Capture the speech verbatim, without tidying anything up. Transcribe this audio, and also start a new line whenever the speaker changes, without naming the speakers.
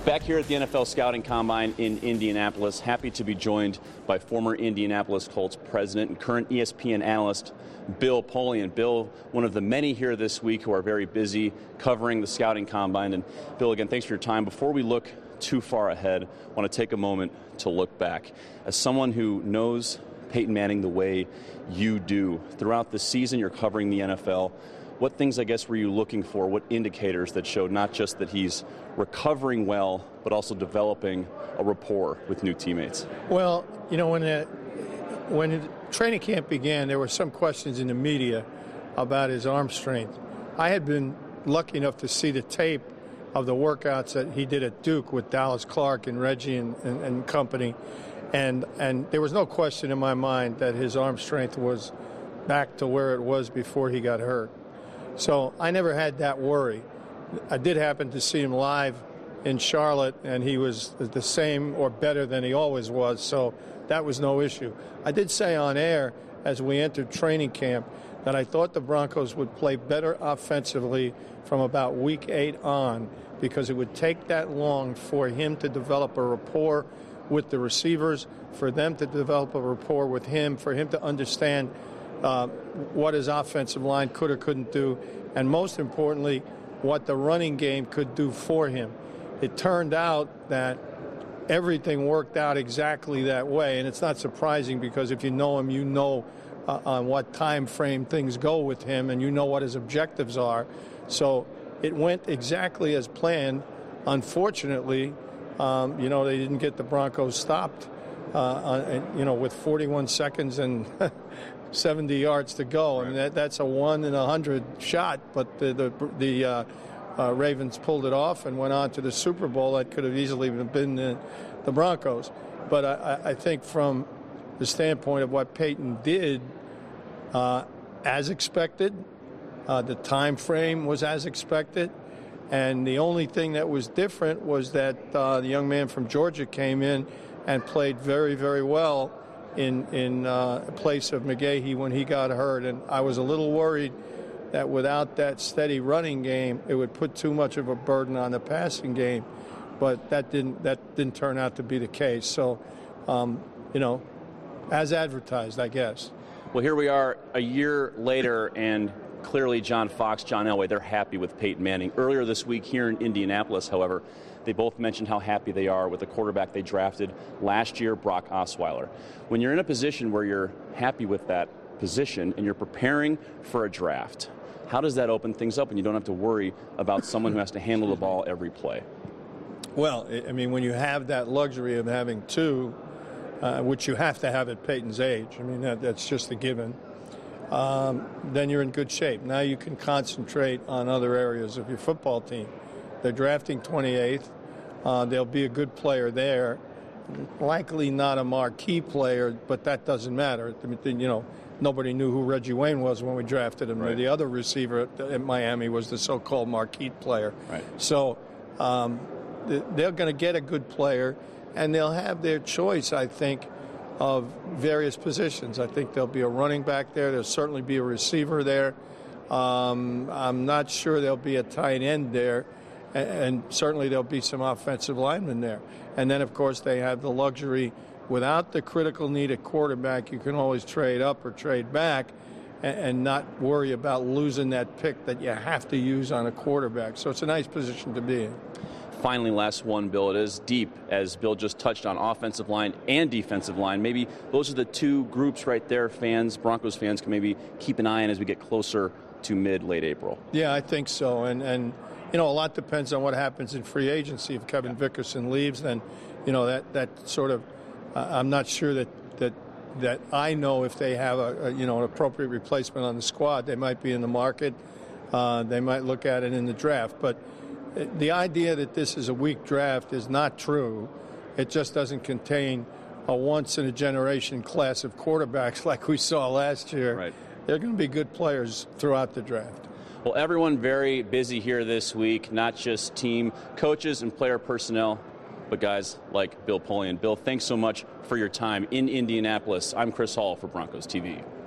Back here at the N F L Scouting Combine in Indianapolis, happy to be joined by former Indianapolis Colts president and current E S P N analyst Bill Polian. Bill, one of the many here this week who are very busy covering the Scouting Combine. And Bill, again, thanks for your time. Before we look too far ahead, I want to take a moment to look back. As someone who knows Peyton Manning the way you do, throughout the season you're covering the N F L, what things, I guess, were you looking for? What indicators that showed not just that he's recovering well, but also developing a rapport with new teammates?
Well, you know, when the, when the training camp began, there were some questions in the media about his arm strength. I had been lucky enough to see the tape of the workouts that he did at Duke with Dallas Clark and Reggie and, and, and company, and and there was no question in my mind that his arm strength was back to where it was before he got hurt. So I never had that worry. I did happen to see him live in Charlotte, and he was the same or better than he always was, so that was no issue. I did say on air as we entered training camp that I thought the Broncos would play better offensively from about week eight on, because it would take that long for him to develop a rapport with the receivers, for them to develop a rapport with him, for him to understand Uh, what his offensive line could or couldn't do, and most importantly, what the running game could do for him. It turned out that everything worked out exactly that way, and it's not surprising because if you know him, you know uh, on what time frame things go with him, and you know what his objectives are. So it went exactly as planned. Unfortunately, um, you know, they didn't get the Broncos stopped, uh, uh, you know, with forty-one seconds and seventy yards to go. I mean, that, that's a one in a hundred shot, but the the, the uh, uh, Ravens pulled it off and went on to the Super Bowl. That could have easily been the, the Broncos. But I, I think from the standpoint of what Peyton did, uh, as expected, uh, the time frame was as expected, and the only thing that was different was that uh, the young man from Georgia came in and played very, very well in in uh, place of McGahee when he got hurt. And I was a little worried that without that steady running game, it would put too much of a burden on the passing game. But that didn't that didn't turn out to be the case. So, um, you know, as advertised, I guess.
Well, here we are a year later, and clearly John Fox, John Elway, they're happy with Peyton Manning. Earlier this week here in Indianapolis, however, they both mentioned how happy they are with the quarterback they drafted last year, Brock Osweiler. When you're in a position where you're happy with that position and you're preparing for a draft, how does that open things up and you don't have to worry about someone who has to handle the ball every play?
Well, I mean, when you have that luxury of having two, uh, which you have to have at Peyton's age, I mean, that, that's just a given, um, then you're in good shape. Now you can concentrate on other areas of your football team. They're drafting twenty-eighth. Uh, there'll be a good player there. Likely not a marquee player, but that doesn't matter. You know, nobody knew who Reggie Wayne was when we drafted him. Right. The other receiver at Miami was the so-called marquee player.
Right.
So um, they're going to get a good player, and they'll have their choice, I think, of various positions. I think there'll be a running back there. There'll certainly be a receiver there. Um, I'm not sure there'll be a tight end there. And certainly there'll be some offensive linemen there. And then, of course, they have the luxury, without the critical need at quarterback, you can always trade up or trade back and not worry about losing that pick that you have to use on a quarterback. So it's a nice position to be in.
Finally, last one, Bill. It is deep, as Bill just touched on, offensive line and defensive line. Maybe those are the two groups right there fans, Broncos fans, can maybe keep an eye on as we get closer to mid, late April.
Yeah, I think so. And, and you know, a lot depends on what happens in free agency. If Kevin yeah. Vickerson leaves, then, you know, that, that sort of, uh, I'm not sure that, that that I know if they have a, a, you know, an appropriate replacement on the squad. They might be in the market. Uh, they might look at it in the draft. But the idea that this is a weak draft is not true. It just doesn't contain a once-in-a-generation class of quarterbacks like we saw last year.
Right.
They're going to be good players throughout the draft.
Well, everyone very busy here this week, not just team coaches and player personnel, but guys like Bill Polian. Bill, thanks so much for your time in Indianapolis. I'm Chris Hall for Broncos T V.